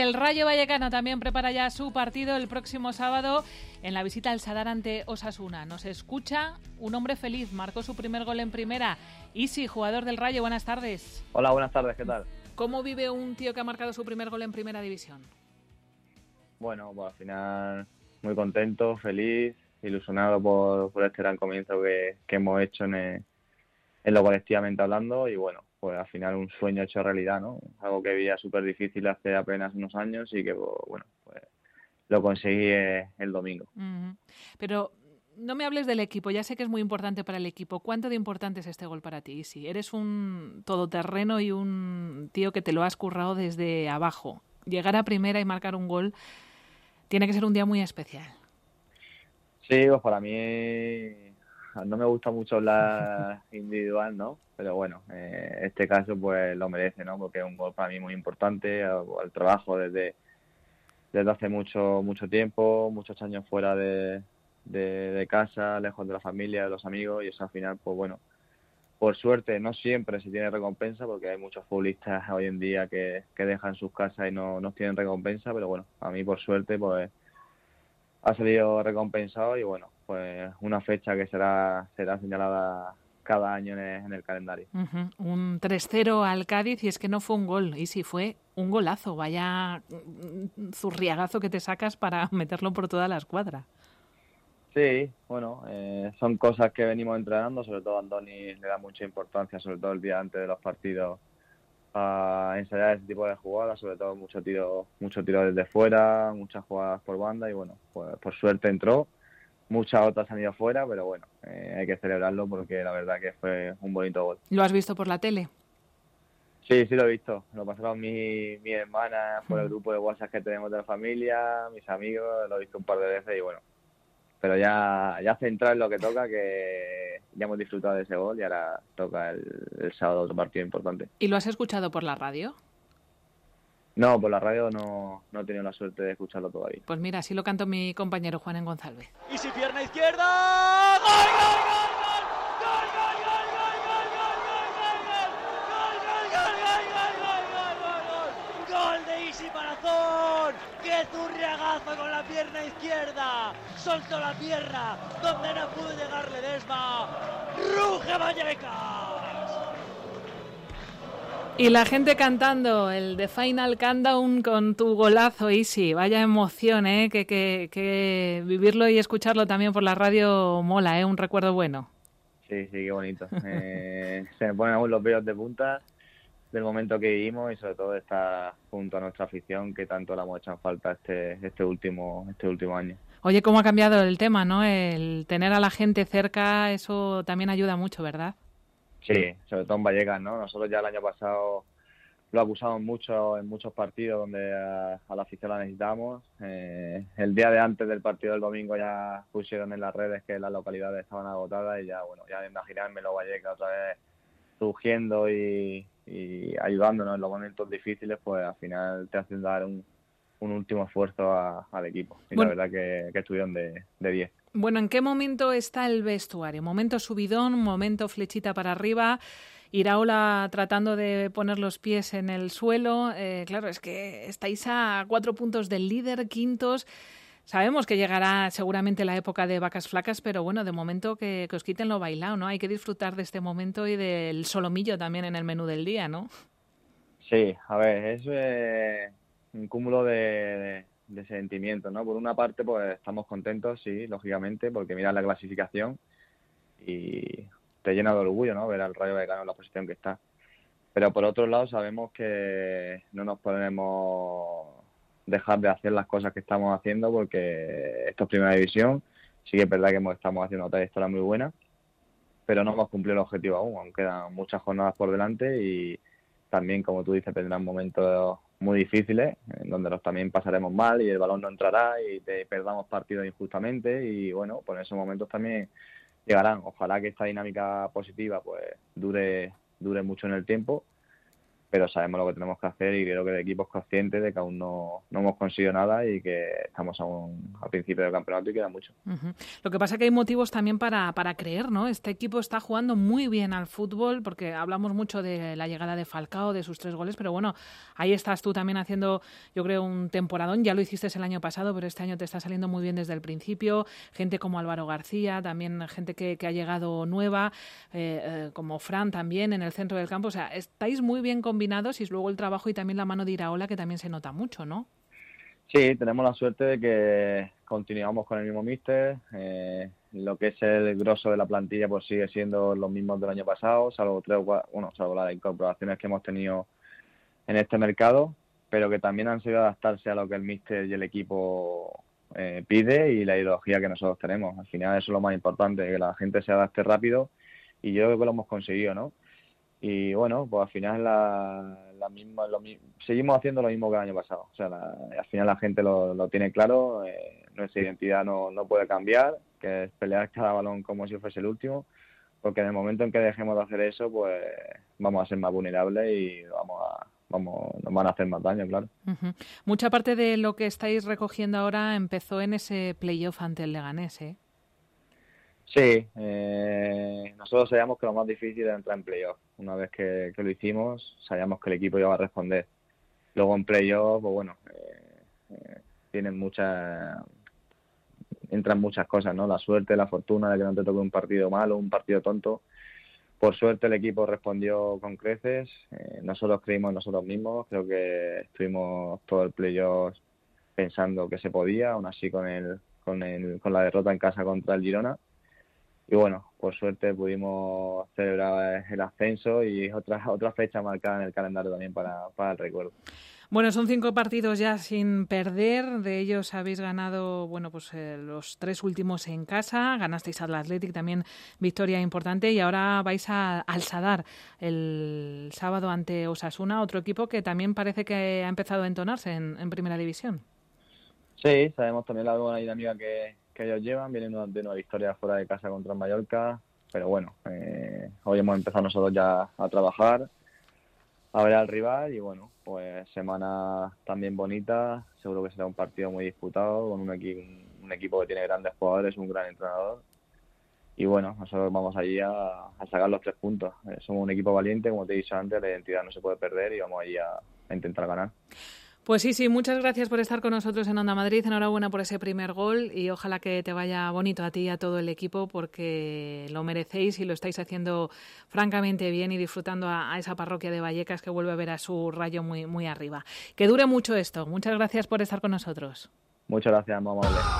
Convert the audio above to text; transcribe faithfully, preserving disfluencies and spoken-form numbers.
El Rayo Vallecano también prepara ya su partido el próximo sábado en la visita al Sadar ante Osasuna. Nos escucha un hombre feliz, marcó su primer gol en primera. Isi, jugador del Rayo, buenas tardes. Hola, buenas tardes, ¿qué tal? ¿Cómo vive un tío que ha marcado su primer gol en primera división? Bueno, pues al final muy contento, feliz, ilusionado por, por este gran comienzo que, que hemos hecho en, el, en lo colectivamente hablando y bueno, pues al final un sueño hecho realidad, ¿no? Algo que veía súper difícil hace apenas unos años y que, bueno, pues lo conseguí el domingo. Uh-huh. Pero no me hables del equipo, ya sé que es muy importante para el equipo. ¿Cuánto de importante es este gol para ti? Si eres un todoterreno y un tío que te lo has currado desde abajo, llegar a primera y marcar un gol tiene que ser un día muy especial. Sí, pues para mí no me gusta mucho hablar individual, ¿no? Pero bueno, eh, este caso pues lo merece, ¿no? Porque es un gol para mí muy importante, al, al trabajo desde, desde hace mucho mucho tiempo, muchos años fuera de, de, de casa, lejos de la familia, de los amigos, y eso al final, pues bueno, por suerte no siempre se tiene recompensa, porque hay muchos futbolistas hoy en día que, que dejan sus casas y no, no tienen recompensa, pero bueno, a mí por suerte pues ha salido recompensado y bueno, pues una fecha que será será señalada cada año en el, en el calendario. Uh-huh. Un tres cero al Cádiz y es que no fue un gol, y sí fue un golazo, vaya zurriagazo que te sacas para meterlo por toda la escuadra. Sí, bueno, eh, son cosas que venimos entrenando, sobre todo Andoni le da mucha importancia, sobre todo el día antes de los partidos, a ensayar ese tipo de jugadas, sobre todo mucho tiro, mucho tiro desde fuera, muchas jugadas por banda y bueno, pues por suerte entró. Muchas otras han ido fuera, pero bueno, eh, hay que celebrarlo porque la verdad que fue un bonito gol. ¿Lo has visto por la tele? Sí, sí lo he visto. Lo pasaron mi, mi hermana por el grupo de WhatsApp que tenemos de la familia, mis amigos, lo he visto un par de veces y bueno. Pero ya, ya centrar en lo que toca, que ya hemos disfrutado de ese gol y ahora toca el, el sábado otro partido importante. ¿Y lo has escuchado por la radio? No, por la radio no, no he tenido la suerte de escucharlo todavía. Pues mira, así lo cantó mi compañero Juan en González. Y si pierna izquierda, ¡gol, gol, gol, gol! ¡Gol, gol, gol, gol, gol, gol, gol, gol, gol, gol, gol, gol, gol, gol, gol, gol, gol! ¡Gol de Isi Palazón! ¡Qué zurriagazo con la pierna izquierda! Soltó la pierna donde no pudo llegar Ledesma. ¡Ruge Vallecas! Y la gente cantando el The Final Countdown con tu golazo, Isi. Vaya emoción, ¿eh? Que, que, que vivirlo y escucharlo también por la radio mola, ¿eh? Un recuerdo bueno. Sí, sí, qué bonito. Eh, se me ponen aún los vellos de punta del momento que vivimos y sobre todo de estar junto a nuestra afición que tanto la hemos hecho en falta este, este, último, este último año. Oye, cómo ha cambiado el tema, ¿no? El tener a la gente cerca, eso también ayuda mucho, ¿verdad? Sí, sobre todo en Vallecas, ¿no? Nosotros ya el año pasado lo acusamos mucho en muchos partidos donde a, a la afición la necesitamos. Eh, el día de antes del partido del domingo ya pusieron en las redes que las localidades estaban agotadas y ya, bueno, ya de imaginármelo Vallecas otra vez surgiendo y, y ayudándonos en los momentos difíciles, pues al final te hacen dar un, un último esfuerzo a, al equipo. Y bueno, la verdad que, que estuvieron de diez. Bueno, ¿en qué momento está el vestuario? ¿Momento subidón, momento flechita para arriba? Iraola tratando de poner los pies en el suelo. Eh, claro, es que estáis a cuatro puntos del líder, quintos. Sabemos que llegará seguramente la época de vacas flacas, pero bueno, de momento que, que os quiten lo bailado, ¿no? Hay que disfrutar de este momento y del solomillo también en el menú del día, ¿no? Sí, a ver, es eh, un cúmulo de... de... de sentimientos, ¿no? Por una parte, pues estamos contentos, sí, lógicamente, porque miras la clasificación y te llena de orgullo, ¿no? Ver al Rayo Vallecano en la posición que está. Pero por otro lado, sabemos que no nos podemos dejar de hacer las cosas que estamos haciendo porque esto es primera división. Sí que es verdad que estamos haciendo una trayectoria muy buena, pero no hemos cumplido el objetivo aún. Aún quedan muchas jornadas por delante y también, como tú dices, tendrán momentos muy difíciles, en donde los también pasaremos mal y el balón no entrará y te perdamos partidos injustamente y bueno, pues en esos momentos también llegarán. Ojalá que esta dinámica positiva pues dure dure mucho en el tiempo pero sabemos lo que tenemos que hacer y creo que el equipo es consciente de que aún no, no hemos conseguido nada y que estamos aún al principio del campeonato y queda mucho. Uh-huh. Lo que pasa es que hay motivos también para, para creer, ¿no? Este equipo está jugando muy bien al fútbol, porque hablamos mucho de la llegada de Falcao, de sus tres goles, pero bueno, ahí estás tú también haciendo, yo creo, un temporadón. Ya lo hiciste el año pasado, pero este año te está saliendo muy bien desde el principio. Gente como Álvaro García, también gente que, que ha llegado nueva, eh, eh, como Fran también en el centro del campo. O sea, estáis muy bien combinados y luego el trabajo y también la mano de Iraola, que también se nota mucho, ¿no? Sí, tenemos la suerte de que continuamos con el mismo míster. Eh, lo que es el grosso de la plantilla pues sigue siendo los mismos del año pasado, salvo tres, bueno, salvo las incorporaciones que hemos tenido en este mercado, pero que también han sabido adaptarse a lo que el míster y el equipo eh, pide y la ideología que nosotros tenemos. Al final eso es lo más importante, que la gente se adapte rápido y yo creo que lo hemos conseguido, ¿no? Y bueno, pues al final la, la misma, lo, seguimos haciendo lo mismo que el año pasado. O sea, la, al final la gente lo, lo tiene claro, eh, nuestra identidad no, no puede cambiar, que es pelear cada balón como si fuese el último, porque en el momento en que dejemos de hacer eso, pues vamos a ser más vulnerables y vamos a, vamos, nos van a hacer más daño, claro. Uh-huh. Mucha parte de lo que estáis recogiendo ahora empezó en ese playoff ante el Leganés, ¿eh? Sí, eh, nosotros sabíamos que lo más difícil era entrar en playoff. Una vez que, que lo hicimos, sabíamos que el equipo iba a responder. Luego en playoff, pues bueno, eh, eh, tienen muchas, entran muchas cosas, ¿no? La suerte, la fortuna de que no te toque un partido malo, un partido tonto. Por suerte el equipo respondió con creces. Eh, nosotros creímos en nosotros mismos. Creo que estuvimos todo el playoff pensando que se podía, aún así con el, con el, con la derrota en casa contra el Girona. Y bueno, por suerte pudimos celebrar el ascenso y otra, otra fecha marcada en el calendario también para, para el recuerdo. Bueno, son cinco partidos ya sin perder. De ellos habéis ganado, bueno, pues eh, los tres últimos en casa. Ganasteis al Athletic, también victoria importante. Y ahora vais a, al Sadar el sábado ante Osasuna, otro equipo que también parece que ha empezado a entonarse en, en Primera División. Sí, sabemos también la buena dinámica que, que ellos llevan. Vienen de una victoria fuera de casa contra el Mallorca. Pero bueno, eh, hoy hemos empezado nosotros ya a trabajar, a ver al rival y bueno, pues semana también bonita. Seguro que será un partido muy disputado con un, equi- un equipo que tiene grandes jugadores, un gran entrenador. Y bueno, nosotros vamos allí a, a sacar los tres puntos. Eh, somos un equipo valiente, como te he dicho antes, la identidad no se puede perder y vamos allí a, a intentar ganar. Pues sí, sí, muchas gracias por estar con nosotros en Onda Madrid. Enhorabuena por ese primer gol y ojalá que te vaya bonito a ti y a todo el equipo porque lo merecéis y lo estáis haciendo francamente bien y disfrutando a, a esa parroquia de Vallecas que vuelve a ver a su Rayo muy, muy arriba. Que dure mucho esto. Muchas gracias por estar con nosotros. Muchas gracias, muy amable.